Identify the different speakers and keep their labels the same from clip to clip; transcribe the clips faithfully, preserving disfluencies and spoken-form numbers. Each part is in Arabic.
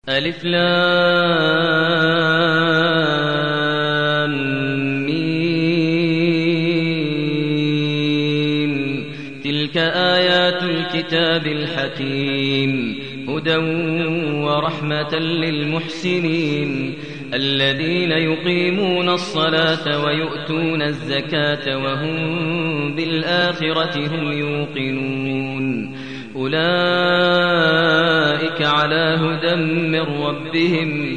Speaker 1: ألف لام ميم. تلك آيات الكتاب الحكيم هدى ورحمة للمحسنين الذين يقيمون الصلاة ويؤتون الزكاة وهم بالآخرة هم يوقنون أولئك على هدى من ربهم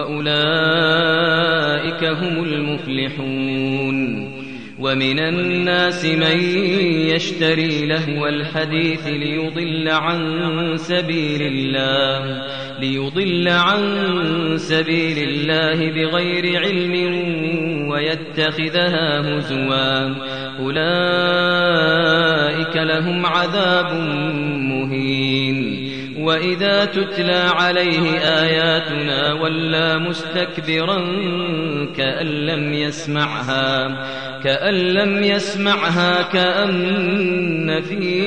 Speaker 1: وأولئك هم المفلحون. ومن الناس من يشتري لهو الحديث ليضل عن سبيل الله ليضل عن سبيل الله بغير علم ويتخذها هزوا أولئك لهم عذاب مهين. وإذا تتلى عليه آياتنا ولى مستكبرا كأن لم يسمعها كأن لم يسمعها كأن في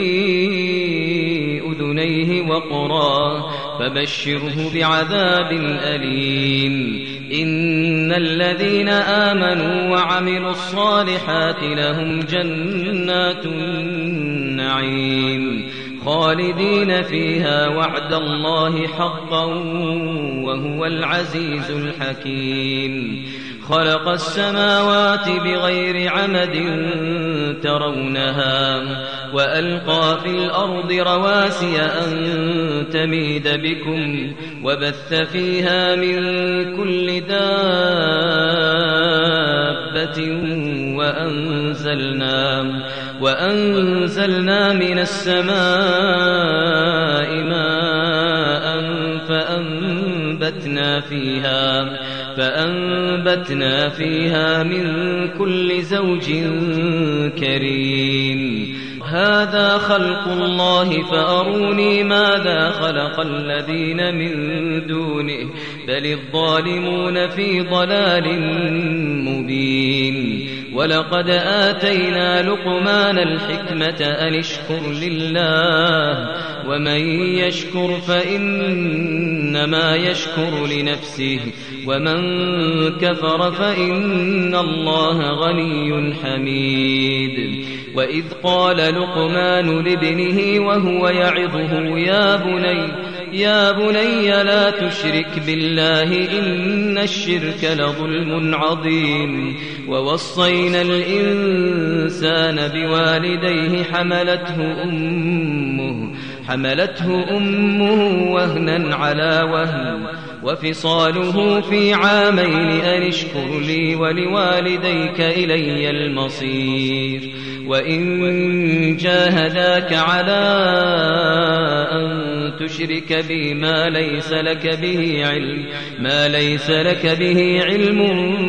Speaker 1: أذنيه وقرا فبشره بعذاب أليم. إن الذين آمنوا وعملوا الصالحات لهم جنات النعيم خالدين فيها وعد الله حقا وهو العزيز الحكيم. خلق السماوات بغير عمد ترونها وألقى في الأرض رواسي أن تميد بكم وبث فيها من كل دابة وأنزلنا, وأنزلنا من السماء ماء فأنبتنا فيها فأنبتنا فيها من كل زوج كريم. هذا خلق الله فأروني ماذا خلق الذين من دونه بل الظالمون في ضلال مبين. ولقد آتينا لقمان الحكمة أن اشكر لله ومن يشكر فإنما يشكر لنفسه ومن كفر فإن الله غني حميد. وإذ قال لقمان لابنه وهو يعظه يا بني يا بني لا تشرك بالله إن الشرك لظلم عظيم. ووصينا الإنسان بوالديه حملته أمه حملته أمه وهنا على وهن وفصاله في عامين أن اشكر لي ولوالديك إلي المصير. وإن جاهداك على أن تشرك بي ما ليس لك به علم ما ليس لك به علم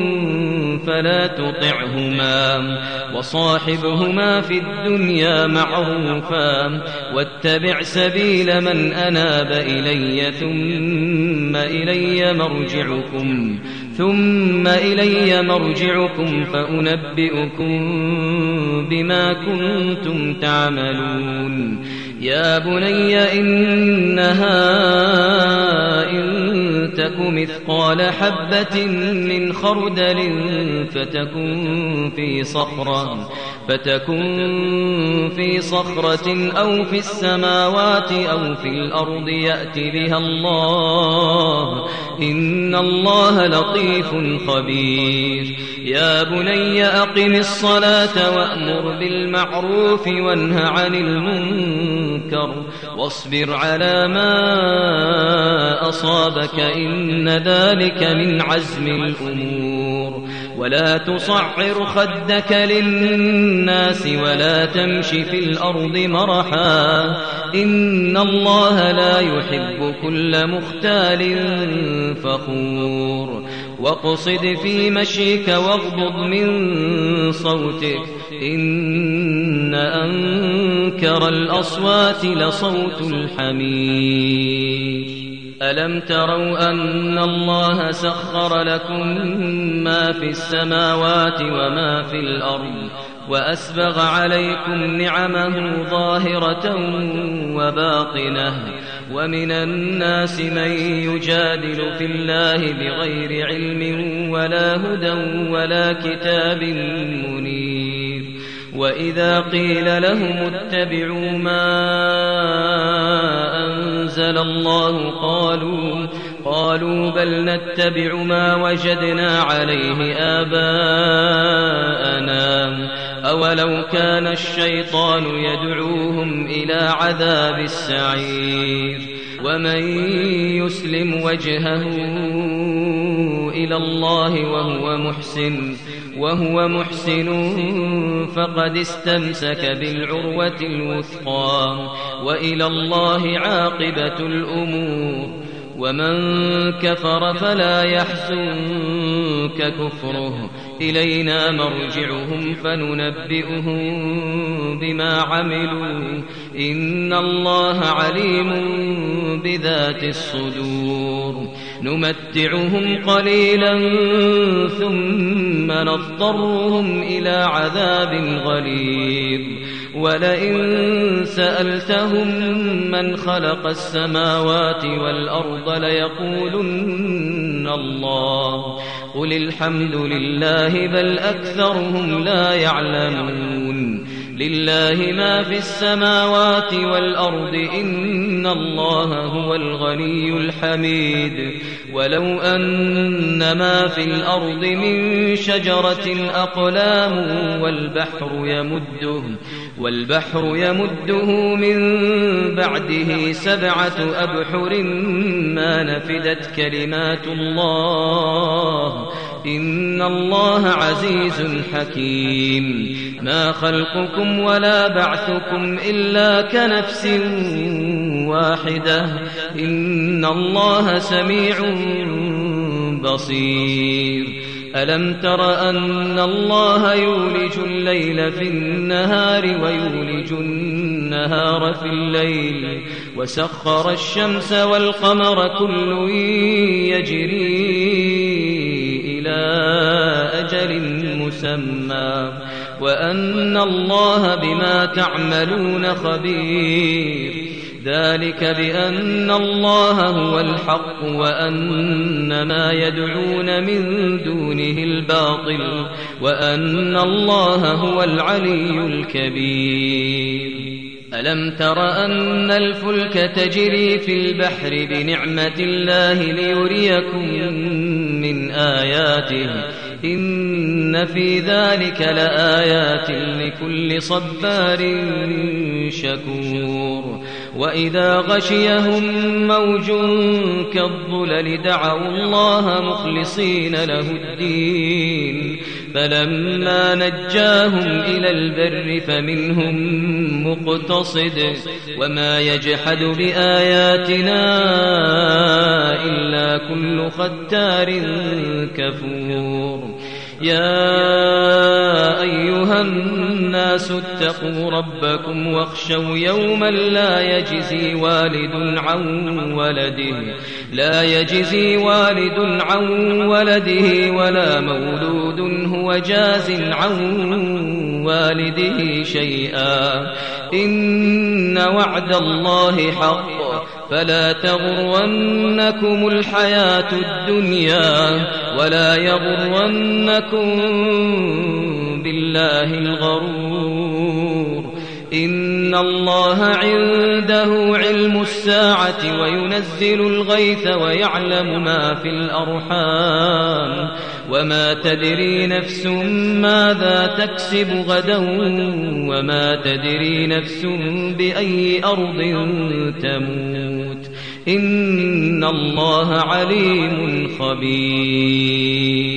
Speaker 1: فلا تطعهما وصاحبهما في الدنيا معروفا واتبع سبيل من أناب إلي ثم إلي مرجعكم ثم إلي مرجعكم فأنبئكم بما كنتم تعملون. يا بني إنها إن تك مثقال حبة من خردل فتكن في صخرة فتكن في صخرة أو في السماوات أو في الأرض يأت بها الله إن الله لطيف خبير. يا بني أقم الصلاة وأمر بالمعروف وانه عن المنكر واصبر على ما أصابك إن ذلك من عزم الأمور. ولا تصعر خدك للناس ولا تمش في الأرض مرحا إن الله لا يحب كل مختال فخور. واقصد في مشيك واغضض من صوتك إن أنكر الأصوات لصوت الحمير. ألم تروا أن الله سخر لكم ما في السماوات وما في الأرض وأسبغ عليكم نعمه ظاهرة وباطنة ومن الناس من يجادل في الله بغير علم ولا هدى ولا كتاب منير وإذا قيل لهم اتبعوا ما أنزل الله قالوا قالوا بل نتبع ما وجدنا عليه آباءنا أولو كان الشيطان يدعوهم إلى عذاب السعير ومن يسلم وجهه إلى الله وهو محسن وهو محسن فقد استمسك بالعروة الوثقى وإلى الله عاقبة الأمور ومن كفر فلا يحزنك كفره إلينا مرجعهم فننبئهم بما عملوا إن الله عليم بذات الصدور نمتعهم قليلا ثم نضطرهم إلى عذاب غليظ ولئن سألتهم من خلق السماوات والأرض ليقولن الله قل الحمد لله بل أكثرهم لا يعلمون لله ما في السماوات والأرض إن الله هو الغني الحميد ولو أن ما في الأرض من شجرة أقلام والبحر يمده والبحر يمده من بعده سبعة أبحر ما نفدت كلمات الله إن الله عزيز حكيم ما خلقكم ولا بعثكم إلا كنفس واحدة إن الله سميع بصير ألم تر أن الله يولج الليل في النهار ويولج النهار في الليل وسخر الشمس والقمر كل يجري إلى أجل مسمى وأن الله بما تعملون خبير ذلك بأن الله هو الحق وأن ما يدعون من دونه الباطل وأن الله هو العلي الكبير ألم تر أن الفلك تجري في البحر بنعمة الله ليريكم من آياته إن في ذلك لآيات لكل صبار شكور وإذا غشيهم موج كالظلل دعوا الله مخلصين له الدين فلما نجاهم إلى البر فمنهم مقتصد وما يجحد بآياتنا إلا كل ختار كفور يا أيها الناس اتقوا ربكم واخشوا يوما لا يجزي والد عن ولده لا يجزي والد عن ولده ولا مولود هو جاز عن والده شيئا إن وعد الله حق فلا تغرنكم الحياة الدنيا ولا يغرنكم بالله الغرور إن الله عنده علم الساعة وينزل الغيث ويعلم ما في الأرحام وما تدري نفس ماذا تكسب غدا وما تدري نفس بأي أرض تموت إن الله عليم خبير